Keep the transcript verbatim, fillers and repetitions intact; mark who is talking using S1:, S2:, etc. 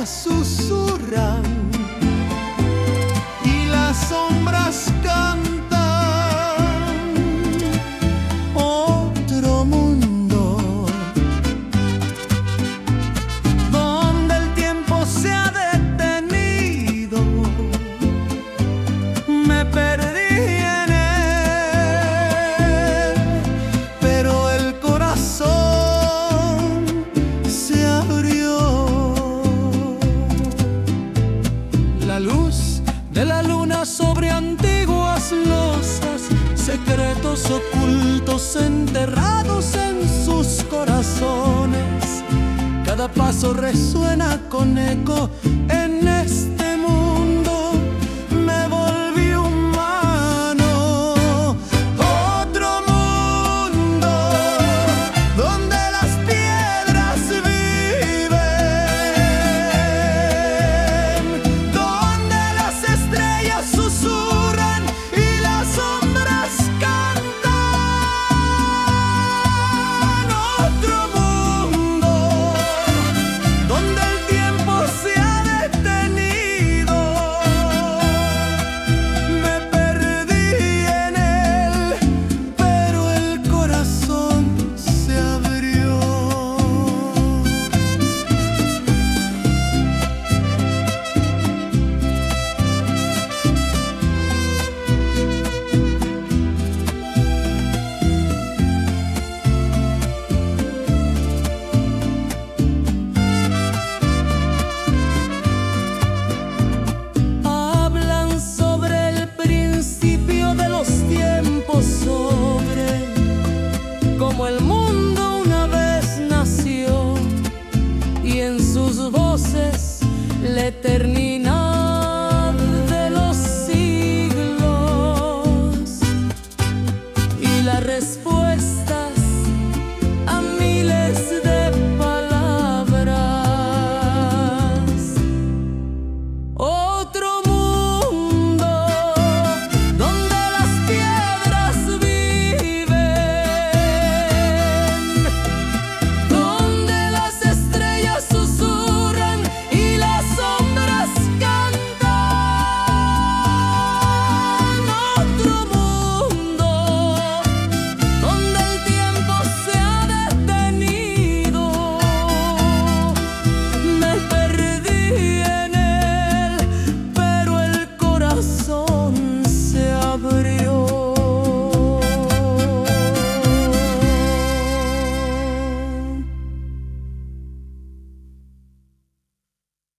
S1: estrellas susurran y las sombras cantan. Otro mundo donde el tiempo se ha detenido. Me perdí en él, pero el corazón se abrió. La luz de la luna sobre antiguas losas, secretos ocultos enterrados en sus corazones. Cada paso resuena con eco en este mundo. Me volví humano. Otro mundo donde las piedras viven, donde las estrellas susurran y las sombras cantan. Otro mundo donde el tiempo se ha detenido. Me perdí en él, pero el corazón se abrió. Hablan sobre el principio de los tiempos, sobre cómo el mundo una vez nació, y en sus voces la eternidad de los siglos. Y la respuesta